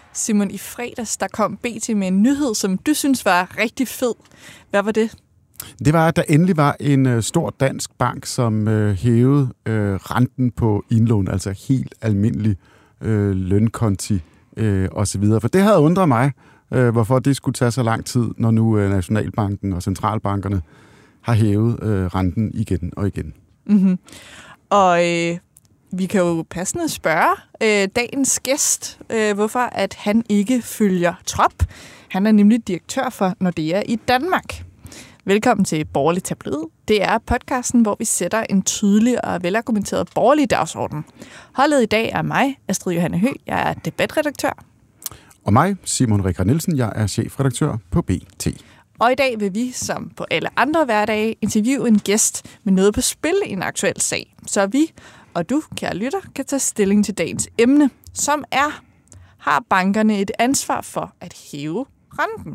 Simon, i fredags der kom BT med en nyhed, som du synes var rigtig fed. Hvad var det? Det var, at der endelig var en stor dansk bank, som hævede renten på indlån, altså helt almindelig lønkonti osv. For det havde undret mig, hvorfor det skulle tage så lang tid, når nu Nationalbanken og centralbankerne har hævet renten igen og igen. Mm-hmm. Og vi kan jo passende spørge dagens gæst, hvorfor at han ikke følger trop. Han er nemlig direktør for Nordea i Danmark. Velkommen til Borgerlig Tabloid. Det er podcasten, hvor vi sætter en tydelig og velargumenteret borgerlig dagsorden. Holdet i dag er mig, Astrid Johanne Høgh. Jeg er debatredaktør. Og mig, Simon Rikard Nielsen. Jeg er chefredaktør på BT. Og i dag vil vi, som på alle andre hverdage, interviewe en gæst med noget på spil i en aktuel sag. Så vi og du, kære lytter, kan tage stilling til dagens emne, som er: har bankerne et ansvar for at hæve renten?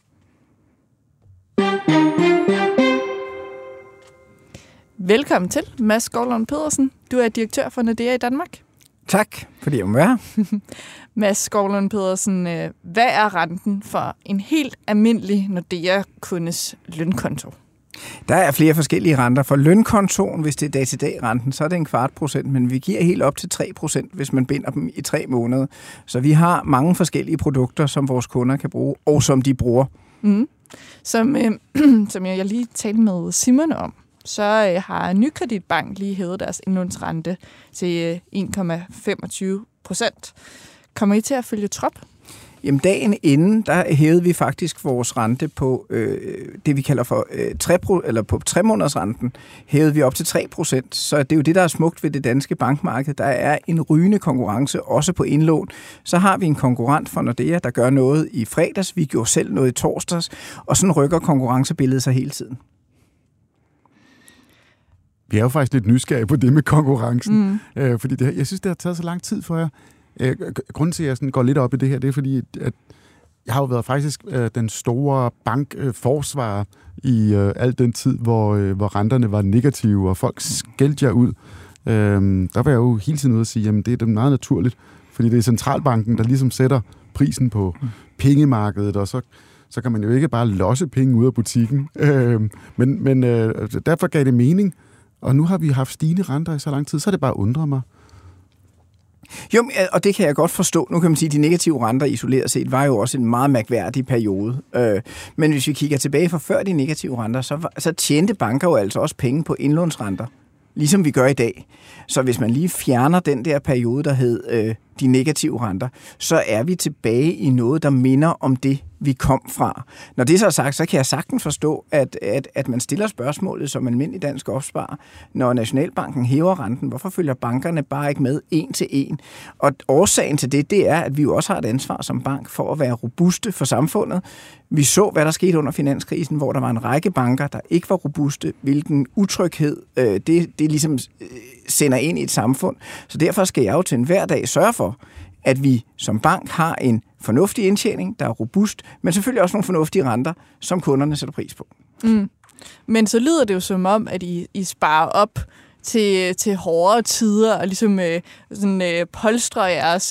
Velkommen til, Mads Skovlund Pedersen. Du er direktør for Nordea i Danmark. Tak, fordi jeg må være. Mads Skovlund Pedersen, hvad er renten for en helt almindelig Nordea-kundes lønkonto? Der er flere forskellige renter. For lønkontoen, hvis det er dag-til-dag-renten, så er det 0,25%, men vi giver helt op til 3%, hvis man binder dem i 3 måneder. Så vi har mange forskellige produkter, som vores kunder kan bruge, og som de bruger. Mm. Som jeg lige talte med Simon om, så har Nykreditbank lige hævet deres indlånsrente til 1,25%. Kommer I til at følge trop? Jamen dagen inden, der hævede vi faktisk vores rente på det, vi kalder for på 3-månedersrenten, hævede vi op til 3%. Så det er jo det, der er smukt ved det danske bankmarked. Der er en rygende konkurrence, også på indlån. Så har vi en konkurrent for Nordea, der gør noget i fredags. Vi gjorde selv noget i torsdags, og sådan rykker konkurrencebilledet sig hele tiden. Vi er jo faktisk lidt nysgerrige på det med konkurrencen, fordi jeg synes, det har taget så lang tid for jer. Grunden til, at jeg sådan går lidt op i det her, det er fordi, at jeg har jo været faktisk den store bankforsvarer i al den tid, hvor renterne var negative, og folk skældte jer ud. Der var jeg jo hele tiden ude at sige, jamen det er meget naturligt, fordi det er centralbanken, der ligesom sætter prisen på pengemarkedet, og så kan man jo ikke bare losse penge ud af butikken. Men derfor gav det mening, og nu har vi haft stigende renter i så lang tid, så er det bare undret mig. Jo, og det kan jeg godt forstå. Nu kan man sige, at de negative renter isoleret set var jo også en meget mærkværdig periode. Men hvis vi kigger tilbage fra før de negative renter, så tjente banker jo altså også penge på indlånsrenter, ligesom vi gør i dag. Så hvis man lige fjerner den der periode, der hed de negative renter, så er vi tilbage i noget, der minder om det, vi kom fra. Når det så er sagt, så kan jeg sagtens forstå, at man stiller spørgsmålet som almindelig dansk opsparer, når Nationalbanken hæver renten. Hvorfor følger bankerne bare ikke med 1 til 1? Og årsagen til det er, at vi jo også har et ansvar som bank for at være robuste for samfundet. Vi så, hvad der skete under finanskrisen, hvor der var en række banker, der ikke var robuste, hvilken utryghed det ligesom sender ind i et samfund. Så derfor skal jeg jo til enhver dag sørge for, at vi som bank har en fornuftig indtjening, der er robust, men selvfølgelig også nogle fornuftige renter, som kunderne sætter pris på. Mm. Men så lyder det jo som om, at I sparer op til hårdere tider, og ligesom polstrer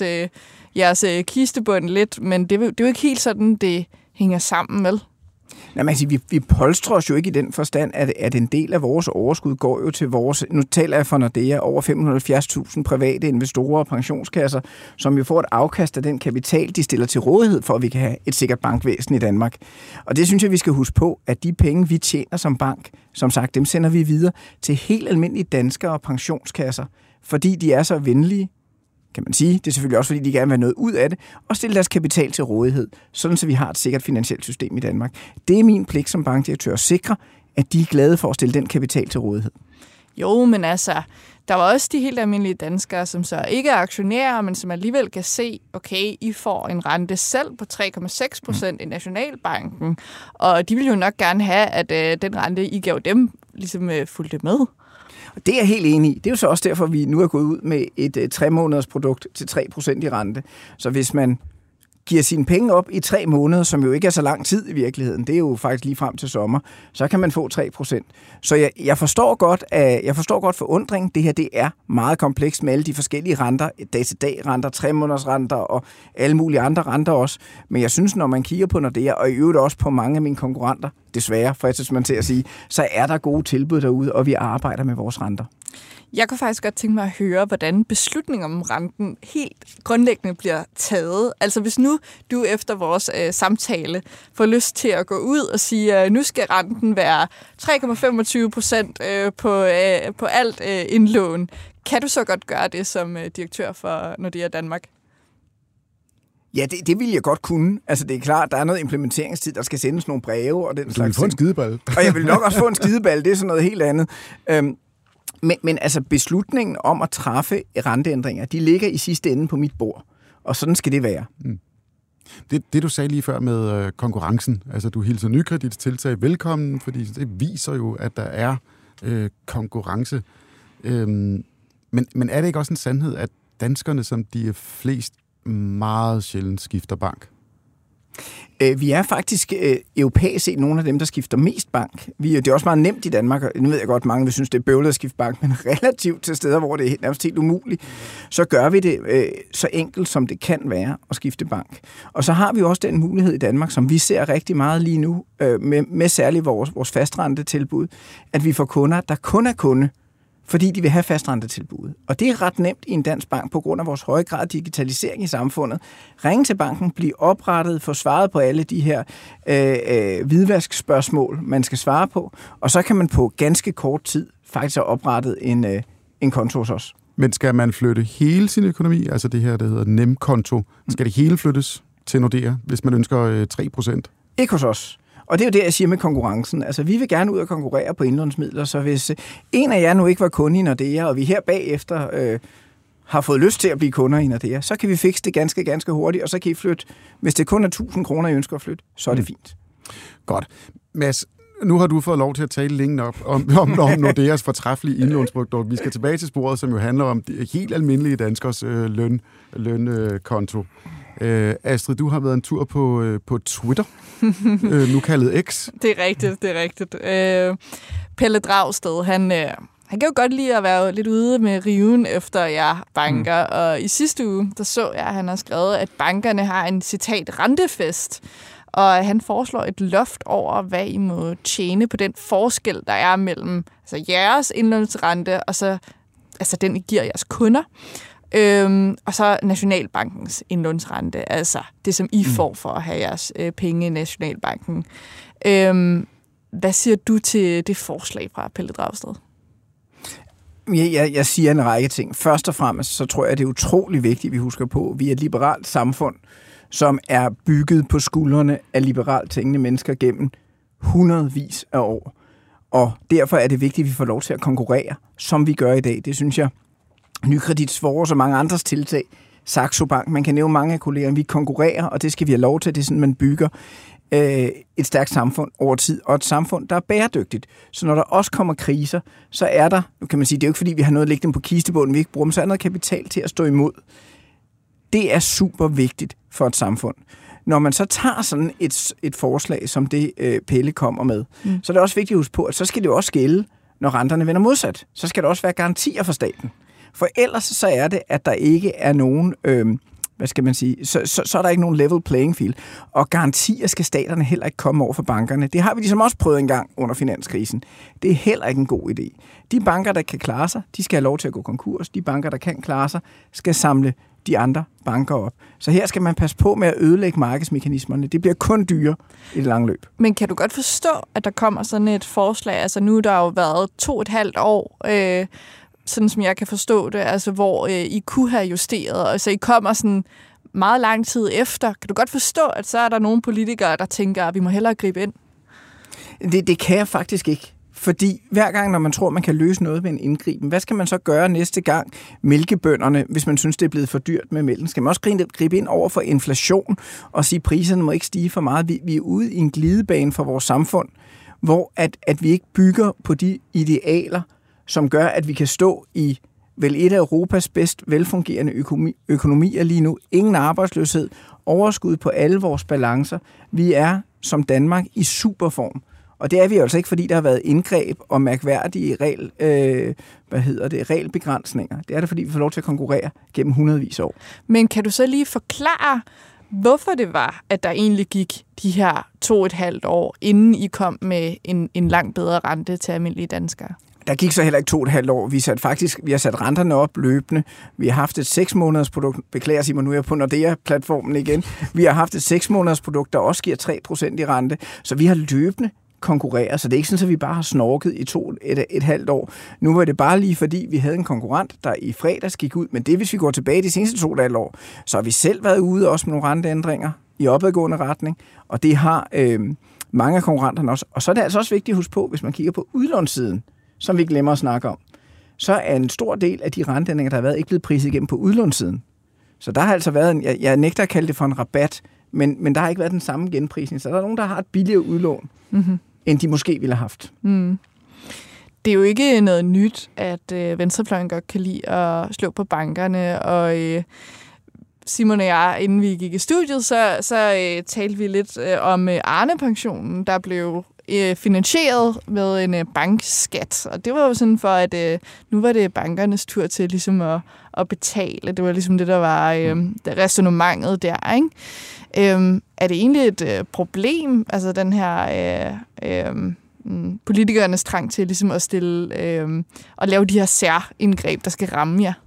jeres kistebund lidt, men det er jo ikke helt sådan, det hænger sammen, vel? Nej, man siger, vi polstrer os jo ikke i den forstand, at en del af vores overskud går jo til vores, nu taler jeg for Nordea, over 570.000 private investorer og pensionskasser, som jo får et afkast af den kapital, de stiller til rådighed for, at vi kan have et sikkert bankvæsen i Danmark. Og det synes jeg, vi skal huske på, at de penge, vi tjener som bank, som sagt, dem sender vi videre til helt almindelige danskere og pensionskasser, fordi de er så venlige, kan man sige. Det er selvfølgelig også, fordi de gerne vil have noget ud af det, og stille deres kapital til rådighed, sådan så vi har et sikkert finansielt system i Danmark. Det er min pligt som bankdirektør at sikre, at de er glade for at stille den kapital til rådighed. Jo, men altså, der var også de helt almindelige danskere, som så ikke er aktionærer, men som alligevel kan se, okay, I får en rente selv på 3,6% i Nationalbanken, og de vil jo nok gerne have, at den rente, I gav dem, ligesom fulgte med. Det er jeg helt enig i. Det er jo så også derfor, vi nu er gået ud med et 3-måneders produkt til 3% i rente. Så hvis man giver sine penge op i 3 måneder, som jo ikke er så lang tid i virkeligheden, det er jo faktisk lige frem til sommer, så kan man få 3%. Så jeg forstår godt forundring. Det her, det er meget komplekst med alle de forskellige renter, dag-til-dag renter, 3-måneders renter og alle mulige andre renter også. Men jeg synes, når man kigger på Nordea, og i øvrigt også på mange af mine konkurrenter, desværre, fristes man til at sige, så er der gode tilbud derude, og vi arbejder med vores renter. Jeg kunne faktisk godt tænke mig at høre, hvordan beslutningen om renten helt grundlæggende bliver taget. Altså hvis nu du efter vores samtale får lyst til at gå ud og sige, at nu skal renten være 3,25% på alt indlån. Kan du så godt gøre det som direktør for Nordea Danmark? Ja, det vil jeg godt kunne. Altså, det er klart, der er noget implementeringstid, der skal sendes nogle breve og den slags ting. Du vil få en skideball. Og jeg vil nok også få en skideball, det er sådan noget helt andet. Men altså, beslutningen om at træffe renteændringer, de ligger i sidste ende på mit bord. Og sådan skal det være. Mm. Det du sagde lige før med konkurrencen, altså du hilser Nykredits tiltag velkommen, fordi det viser jo, at der er konkurrence. Men er det ikke også en sandhed, at danskerne, som de er flest, meget sjældent skifter bank? Vi er faktisk europæisk set nogle af dem, der skifter mest bank. Det er også meget nemt i Danmark, og nu ved jeg godt, mange vil synes, det er bøvlet at skifte bank, men relativt til steder, hvor det er nærmest helt umuligt, så gør vi det så enkelt, som det kan være at skifte bank. Og så har vi også den mulighed i Danmark, som vi ser rigtig meget lige nu, med særligt vores fastrentetilbud, at vi får kunder, der kun er kunde, fordi de vil have fastrentetilbud. Og det er ret nemt i en dansk bank på grund af vores høje grad af digitalisering i samfundet. Ringe til banken, blive oprettet, få svaret på alle de her hvidvaskspørgsmål, man skal svare på, og så kan man på ganske kort tid faktisk have oprettet en konto hos os. Men skal man flytte hele sin økonomi, altså det her, der hedder nemkonto, skal det hele flyttes til Nordea, hvis man ønsker 3%? Ikke hos os. Og det er jo det, jeg siger med konkurrencen. Altså, vi vil gerne ud og konkurrere på indlånsmidler, så hvis en af jer nu ikke var kunde i Nordea, og vi her bagefter har fået lyst til at blive kunder i Nordea, så kan vi fikse det ganske, ganske hurtigt, og så kan I flytte. Hvis det kun er 1.000 kroner, I ønsker at flytte, så er det fint. Godt. Mads, nu har du fået lov til at tale længe op om Nordeas fortræffelige indlånsprodukter. Vi skal tilbage til sporet, som jo handler om helt almindelige danskers lønkonto. Astrid, du har været en tur på Twitter, nu kaldet X. Det er rigtigt. Pelle Dragsted, han kan jo godt lide at være lidt ude med riven efter jer banker, og i sidste uge, der så jeg, at han har skrevet, at bankerne har en citat rentefest, og han foreslår et loft over, hvad I må tjene på den forskel, der er mellem altså jeres indlånsrente og så altså den, I giver jeres kunder. Og så Nationalbankens indlånsrente, altså det, som I får for at have jeres penge i Nationalbanken. Hvad siger du til det forslag fra Pelle Dragsted? Jeg siger en række ting. Først og fremmest, så tror jeg, at det er utrolig vigtigt, at vi husker på, at vi er et liberalt samfund, som er bygget på skuldrene af liberalt tænkende mennesker gennem hundredvis af år. Og derfor er det vigtigt, at vi får lov til at konkurrere, som vi gør i dag. Det synes jeg, Nykredits og mange andres tiltag, Saxo Bank, man kan nævne mange af kollegerne, vi konkurrerer, og det skal vi have lov til. Det er sådan, man bygger et stærkt samfund over tid, og et samfund, der er bæredygtigt. Så når der også kommer kriser, så er der, nu kan man sige, det er jo ikke fordi, vi har noget liggende på kistebunden, vi ikke bruger dem, så er noget kapital til at stå imod. Det er super vigtigt for et samfund. Når man så tager sådan et forslag, som det Pelle kommer med, så er det også vigtigt at huske på, at så skal det jo også gælde, når renterne vender modsat. Så skal der også være garantier for staten. For ellers så er det, at der ikke er nogen, hvad skal man sige, så er der ikke nogen level playing field. Og garantier skal staterne heller ikke komme over for bankerne. Det har vi ligesom også prøvet en gang under finanskrisen. Det er heller ikke en god idé. De banker, der kan klare sig, de skal have lov til at gå konkurs. De banker, der kan klare sig, skal samle de andre banker op. Så her skal man passe på med at ødelægge markedsmekanismerne. Det bliver kun dyre i det lange løb. Men kan du godt forstå, at der kommer sådan et forslag? Altså nu der har jo været 2,5 år, sådan som jeg kan forstå det, altså hvor I kunne have justeret. Altså I kommer sådan meget lang tid efter. Kan du godt forstå, at så er der nogle politikere, der tænker, at vi må hellere gribe ind? Det kan jeg faktisk ikke. Fordi hver gang, når man tror, man kan løse noget ved en indgriben, hvad skal man så gøre næste gang? Mælkebønderne, hvis man synes, det er blevet for dyrt med mælken. Skal man også gribe ind over for inflation og sige, at priserne må ikke stige for meget? Vi er ude i en glidebane for vores samfund, hvor at vi ikke bygger på de idealer, som gør, at vi kan stå i vel et af Europas bedst velfungerende økonomier lige nu. Ingen arbejdsløshed, overskud på alle vores balancer. Vi er som Danmark i superform. Og det er vi altså ikke, fordi der har været indgreb og mærkværdige regelbegrænsninger. Det er det, fordi vi får lov til at konkurrere gennem hundredvis af år. Men kan du så lige forklare, hvorfor det var, at der egentlig gik de her 2,5 år, inden I kom med en langt bedre rente til almindelige danskere? Der gik så heller ikke 2,5 år. Vi har sat renterne op løbende. Vi har haft et 6-måneders produkt. Beklager Simon, nu er jeg på Nordea-platformen igen. Vi har haft et 6-måneders produkt, der også giver 3% i rente. Så vi har løbende konkurreret. Så det er ikke sådan, at vi bare har snorket i 2,5 år. Nu var det bare lige fordi, vi havde en konkurrent, der i fredags gik ud. Men det, hvis vi går tilbage de seneste 2,5 år, så har vi selv været ude også med nogle renteændringer i opadgående retning. Og det har mange af konkurrenterne også. Og så er det altså også vigtigt at huske på, hvis man kigger på udlånssiden, som vi glemmer at snakke om, så er en stor del af de renteændringer, der har været, ikke blevet priset igennem på udlånssiden. Så der har altså været jeg nægter at kalde det for en rabat, men der har ikke været den samme genprisning. Så der er nogen, der har et billigere udlån, end de måske ville have haft. Mm. Det er jo ikke noget nyt, at venstrefløjen godt kan lide at slå på bankerne, og Simon og jeg, inden vi gik i studiet, så talte vi lidt om Arne-pensionen, der blev finansieret med en bankskat. Og det var jo sådan for, at nu var det bankernes tur til ligesom at betale. Det var ligesom det, der var ræsonnementet der, ikke? Er det egentlig et problem, altså den her politikernes trang til ligesom at stille og lave de her særindgreb, der skal ramme jer?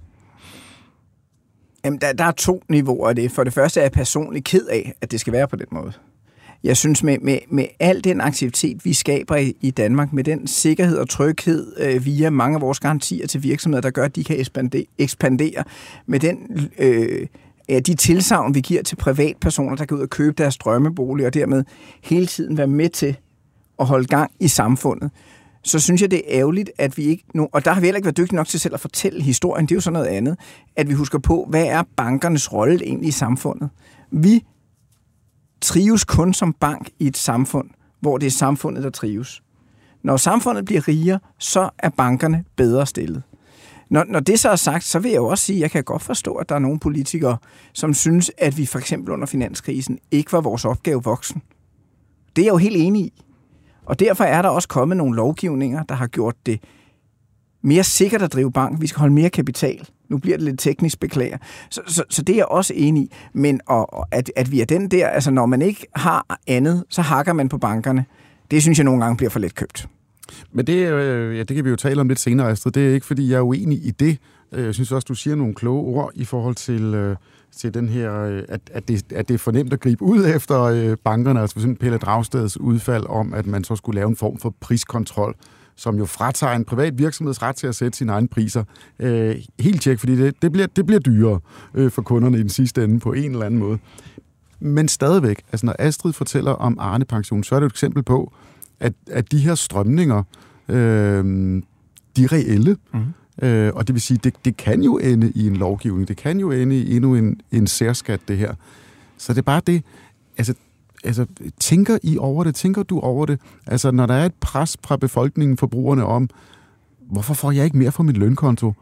Jamen, der er 2 niveauer af det. For det første er jeg personligt ked af, at det skal være på den måde. Jeg synes, med al den aktivitet, vi skaber i Danmark, med den sikkerhed og tryghed via mange af vores garantier til virksomheder, der gør, at de kan ekspandere, med den, de tilsagn, vi giver til privatpersoner, der kan ud og købe deres drømmebolig, og dermed hele tiden være med til at holde gang i samfundet, så synes jeg, det er ærgerligt, at vi ikke... Og der har vi heller ikke været dygtige nok til selv at fortælle historien, det er jo sådan noget andet, at vi husker på, hvad er bankernes rolle egentlig i samfundet? Vi trives kun som bank i et samfund, hvor det er samfundet, der trives. Når samfundet bliver rigere, så er bankerne bedre stillet. Når det så er sagt, så vil jeg jo også sige, at jeg kan godt forstå, at der er nogle politikere, som synes, at vi for eksempel under finanskrisen ikke var vores opgave voksen. Det er jeg jo helt enig i. Og derfor er der også kommet nogle lovgivninger, der har gjort det mere sikkert at drive bank. Vi skal holde mere kapital. Nu bliver det lidt teknisk, beklager. Så det er jeg også enig i. Men at vi er den der, altså når man ikke har andet, så hakker man på bankerne. Det synes jeg nogle gange bliver for let købt. Men det kan vi jo tale om lidt senere, Astrid. Det er ikke, fordi jeg er uenig i det. Jeg synes også, du siger nogle kloge ord i forhold til den her, at det er for nemt at gribe ud efter bankerne. Altså for eksempel Pelle Dragsteds udfald om, at man så skulle lave en form for priskontrol, som jo fratager en privat virksomheds ret til at sætte sine egne priser. Helt tjek, fordi det bliver dyrere for kunderne i den sidste ende på en eller anden måde. Men stadigvæk, altså når Astrid fortæller om Arne-pension, så er det et eksempel på, at de her strømninger, de er reelle. Og det vil sige, det kan jo ende i en lovgivning. Det kan jo ende i endnu en særskat, det her. Så det er bare det, altså tænker I over det? Tænker du over det? Altså, når der er et pres fra befolkningen, forbrugerne om, hvorfor får jeg ikke mere fra min lønkonto?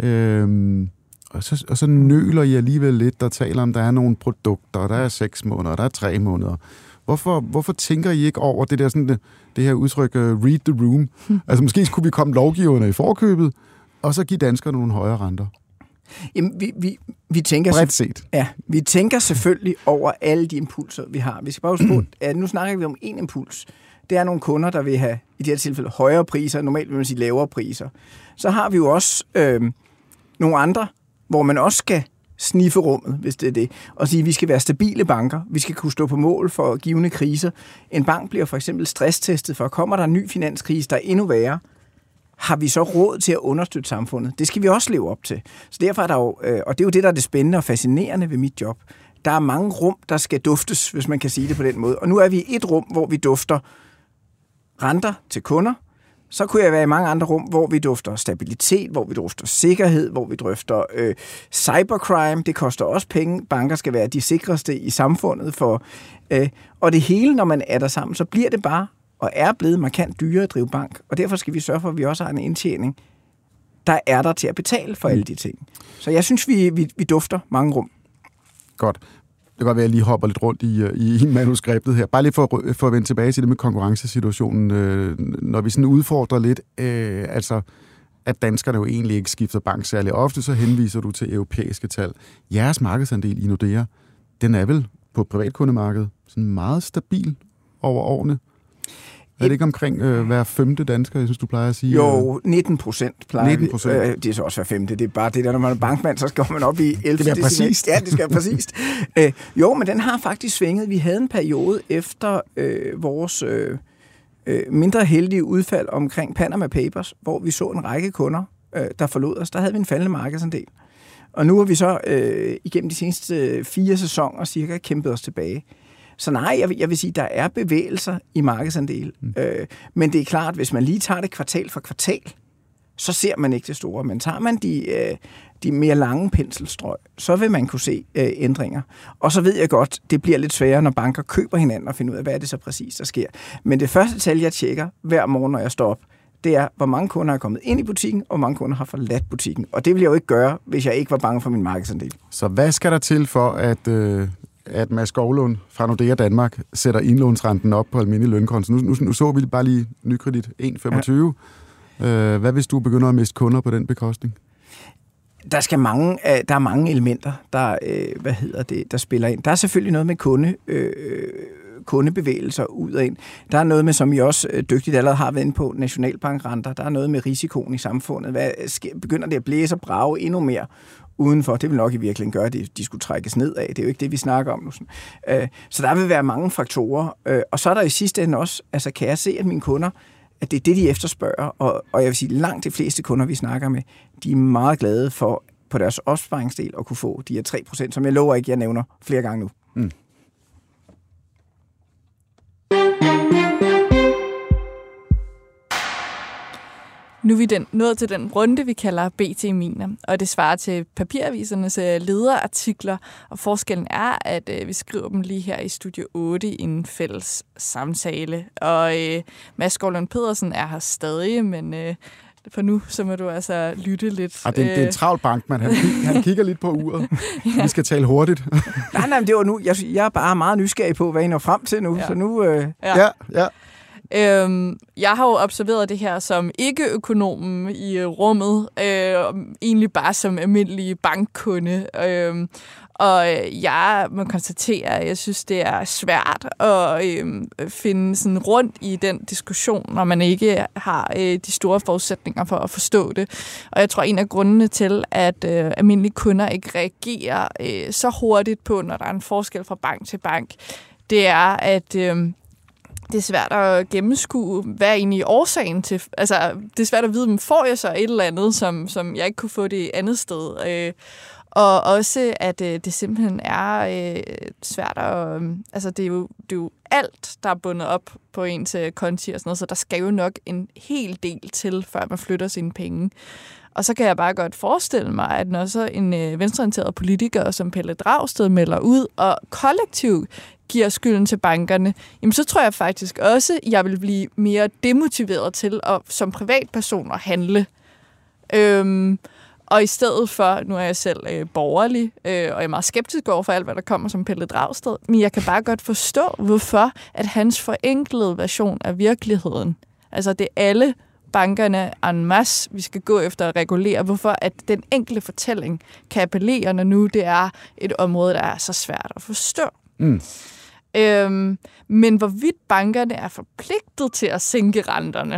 Og så nøler I alligevel lidt, der taler om, der er nogle produkter, der er 6 måneder, der er 3 måneder. Hvorfor tænker I ikke over det der sådan det her udtryk, read the room? Altså, måske skulle vi komme lovgiverne i forkøbet, og så give danskerne nogle højere renter. Jamen, vi tænker... Bredt set. Ja, vi tænker selvfølgelig over alle de impulser, vi har. Vi skal bare huske på, at nu snakker vi om en impuls. Det er nogle kunder, der vil have, i det her tilfælde, højere priser. Normalt vil man sige lavere priser. Så har vi jo også nogle andre, hvor man også skal sniffe rummet, hvis det er det, og sige, at vi skal være stabile banker. Vi skal kunne stå på mål for givende kriser. En bank bliver for eksempel stresstestet, for kommer der en ny finanskrise, der er endnu værre, har vi så råd til at understøtte samfundet? Det skal vi også leve op til. Så derfor er der jo, og det er jo det, der er det spændende og fascinerende ved mit job. Der er mange rum, der skal duftes, hvis man kan sige det på den måde. Og nu er vi i et rum, hvor vi dufter renter til kunder. Så kunne jeg være i mange andre rum, hvor vi dufter stabilitet, hvor vi dufter sikkerhed, hvor vi drøfter cybercrime. Det koster også penge. Banker skal være de sikreste i samfundet. Og det hele, når man er der sammen, så bliver det bare og er blevet markant dyrere at drive bank. Og derfor skal vi sørge for, at vi også har en indtjening der er der til at betale for alle de ting. Så jeg synes, vi dufter mange rum. Godt. Det kan godt være, at jeg lige hopper lidt rundt i manuskriptet her. Bare lige for at vende tilbage til det med konkurrencesituationen. Når vi sådan udfordrer lidt, altså at danskerne jo egentlig ikke skifter bank særlig ofte, så henviser du til europæiske tal. Jeres markedsandel i Nordea, den er vel på privatkundemarkedet sådan meget stabil over årene? Er det ikke omkring hver femte dansker, jeg synes, du plejer at sige? Jo, 19% plejer 19%. Det er så også hver femte. Det er bare det der, når man er bankmand, så skal man op i 11. Det er præcist. Ja, det skal være præcist. Jo, men den har faktisk svinget. Vi havde en periode efter vores mindre heldige udfald omkring Panama Papers, hvor vi så en række kunder, der forlod os. Der havde vi en faldende markedsandel. Og nu har vi så igennem de seneste 4 sæsoner cirka kæmpet os tilbage. Så nej, jeg vil sige, der er bevægelser i markedsandel. Men det er klart, hvis man lige tager det kvartal for kvartal, så ser man ikke det store. Men tager man de mere lange penselstrøg, så vil man kunne se ændringer. Og så ved jeg godt, det bliver lidt sværere, når banker køber hinanden og finder ud af, hvad er det så præcis, der sker. Men det første tal, jeg tjekker hver morgen, når jeg står op, det er, hvor mange kunder er kommet ind i butikken, og hvor mange kunder har forladt butikken. Og det ville jeg jo ikke gøre, hvis jeg ikke var bange for min markedsandel. Så hvad skal der til for, at Mads Skovlund fra Nordea Danmark sætter indlånsrenten op på almindelig lønkonto? Nu så vi bare lige nykredit 1,25. Ja. Hvad hvis du begynder at miste kunder på den bekostning? Der er mange elementer, der spiller ind. Der er selvfølgelig noget med kundebevægelser ud og ind. Der er noget med, som I også dygtigt allerede har været inde på, nationalbankrenter. Der er noget med risikoen i samfundet. Begynder det at blæse og brage endnu mere udenfor? Det vil nok i virkeligheden gøre, at de skulle trækkes ned af. Det er jo ikke det, vi snakker om nu. Så der vil være mange faktorer. Og så er der i sidste ende også, altså kan jeg se, at mine kunder, at det er det, de efterspørger. Og jeg vil sige, langt de fleste kunder, vi snakker med, de er meget glade for på deres opsparingsdel at kunne få de her 3%, som jeg lover ikke, jeg nævner flere gange nu. Mm. Nu er vi nået til den runde, vi kalder BT Miner, og det svarer til papiravisernes lederartikler, og forskellen er, at vi skriver dem lige her i Studio 8 i en fælles samtale. Og Mads Skovlund Pedersen er her stadig, men for nu så må du altså lytte lidt. Det er en travl bankmand. Han kigger lidt på uret. Ja. Vi skal tale hurtigt. nej, men det var nu. Jeg er bare meget nysgerrig på, hvad I når frem til nu. Ja. Så nu. Ja. Jeg har jo observeret det her som ikke-økonomen i rummet, egentlig bare som almindelig bankkunde. Og jeg må konstatere, at jeg synes, det er svært at finde sådan rundt i den diskussion, når man ikke har de store forudsætninger for at forstå det. Og jeg tror, en af grundene til, at almindelige kunder ikke reagerer så hurtigt på, når der er en forskel fra bank til bank, det er, at det er svært at gennemskue, hvad er egentlig årsagen til. Altså, det er svært at vide, om får jeg så et eller andet, som jeg ikke kunne få det andet sted. Og også, at det simpelthen er svært at. Altså, det er jo alt, der er bundet op på ens konti og sådan noget, så der skal jo nok en hel del til, før man flytter sine penge. Og så kan jeg bare godt forestille mig, at når så en venstreorienteret politiker som Pelle Dragsted melder ud og kollektivt giver skylden til bankerne, jamen så tror jeg faktisk også, at jeg vil blive mere demotiveret til at som privatperson at handle. Og i stedet for, nu er jeg selv borgerlig, og jeg er meget skeptisk over for alt, hvad der kommer som Pelle Dragsted, men jeg kan bare godt forstå, hvorfor at hans forenklede version af virkeligheden, altså det er alle bankerne en masse, vi skal gå efter at regulere, hvorfor at den enkelte fortælling kan appellere, når nu det er et område, der er så svært at forstå. Mm. Men hvorvidt bankerne er forpligtet til at sænke renterne,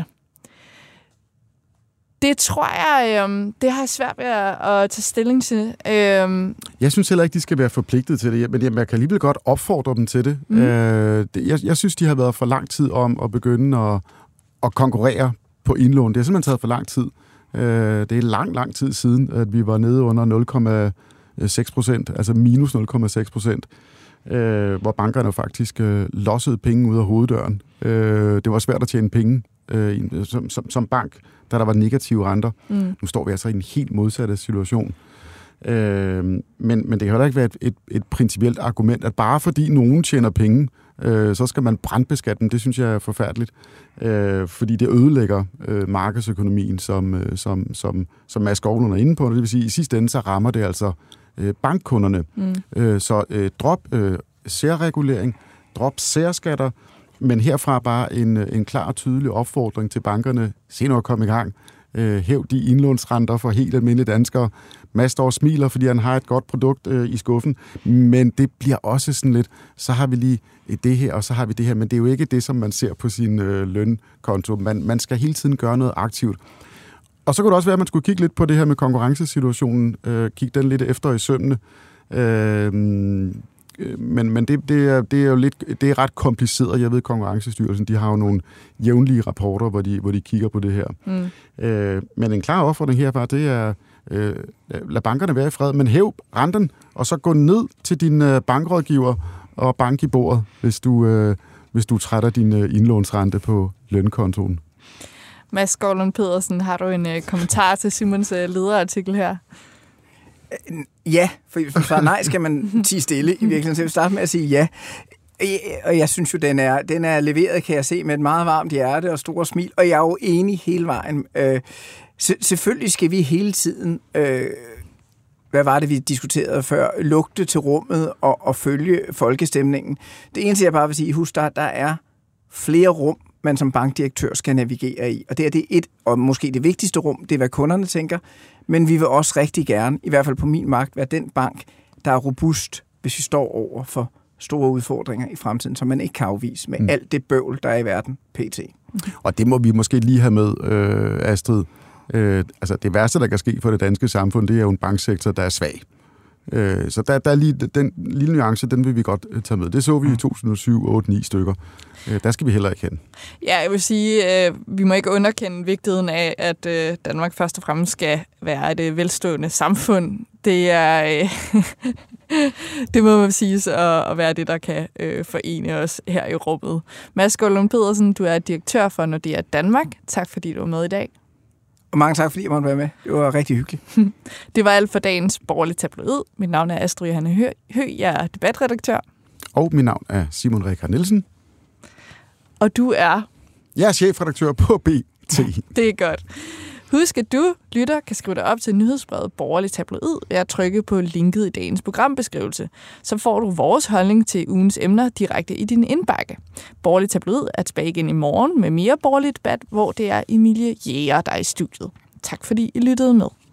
det tror jeg, det har jeg svært ved at tage stilling til. Jeg synes heller ikke, de skal være forpligtet til det, men jeg kan alligevel godt opfordre dem til det. Mm. Jeg synes, de har været for lang tid om at begynde at konkurrere på indlån. Det har simpelthen taget for lang tid. Det er lang tid siden, at vi var nede under 0,6%, altså minus 0,6%, hvor bankerne faktisk lossede penge ud af hoveddøren. Det var svært at tjene penge som bank, da der var negative renter. Mm. Nu står vi altså i en helt modsatte situation. Men det kan heller ikke være et principielt argument, at bare fordi nogen tjener penge så skal man brandbeskatte dem. Det synes jeg er forfærdeligt, fordi det ødelægger markedsøkonomien, som Mads Skovlund er inde på. Det vil sige, at i sidste ende så rammer det altså bankkunderne. Så drop særregulering, drop særskatter, men herfra bare en klar og tydelig opfordring til bankerne. Se nu at komme i gang. Hæv de indlånsrenter for helt almindelige danskere. Mads står og smiler, fordi han har et godt produkt i skuffen, men det bliver også sådan lidt, så har vi lige det her, og så har vi det her, men det er jo ikke det, som man ser på sin lønkonto. Man skal hele tiden gøre noget aktivt. Og så kunne det også være, at man skulle kigge lidt på det her med konkurrencesituationen, kigge den lidt efter i sømmene. Men det er jo lidt, det er ret kompliceret. Jeg ved, Konkurrencestyrelsen, de har jo nogle jævnlige rapporter, hvor de kigger på det her. Men en klar opfordring herfra, det er, lad bankerne være i fred, men hæv renten, og så gå ned til din bankrådgiver og bank i bordet, hvis du trætter din indlånsrente på lønkontoen. Mads Skovlund Pedersen, har du en kommentar til Simons lederartikel her? Ja, for hvis man svarer nej, skal man tie stille i virkeligheden. Så jeg vil starte med at sige ja. Og jeg synes jo, den er leveret, kan jeg se, med et meget varmt hjerte og store smil. Og jeg er jo enig hele vejen. Selvfølgelig skal vi hele tiden, hvad var det, vi diskuterede før, lugte til rummet og følge folkestemningen. Det eneste, jeg bare vil sige, husk, der er flere rum, man som bankdirektør skal navigere i. Og det er et, og måske det vigtigste rum, det er, hvad kunderne tænker. Men vi vil også rigtig gerne, i hvert fald på min magt, være den bank, der er robust, hvis vi står over for store udfordringer i fremtiden, som man ikke kan afvise med alt det bøvl, der er i verden pt. Og det må vi måske lige have med, Astrid. Altså det værste, der kan ske for det danske samfund, det er jo en banksektor, der er svag. Så der er lige den lille nuance, den vil vi godt tage med. Det så vi i 2007, 8, 9 stykker. Der skal vi heller ikke hen. Ja, jeg vil sige, vi må ikke underkende vigtigheden af, at Danmark først og fremmest skal være et velstående samfund. Det er, det må man sige, at være det, der kan forene os her i rummet. Mads Skovlund Pedersen, du er direktør for Nordea Danmark. Tak fordi du var med i dag. Og mange tak, fordi jeg måtte være med. Det var rigtig hyggeligt. Det var alt for dagens borgerlige tabloid. Mit navn er Astrid Johanne Høgh. Jeg er debatredaktør. Og mit navn er Simon Rikard Nielsen. Og du er? Jeg er chefredaktør på BT. Det er godt. Husk, at du, lytter, kan skrive dig op til nyhedsbrevet Borgerlig Tabloid ved at trykke på linket i dagens programbeskrivelse. Så får du vores holdning til ugens emner direkte i din indbakke. Borgerlig Tabloid er tilbage igen i morgen med mere borgerlig debat, hvor det er Emilie Jæger, der er i studiet. Tak fordi I lyttede med.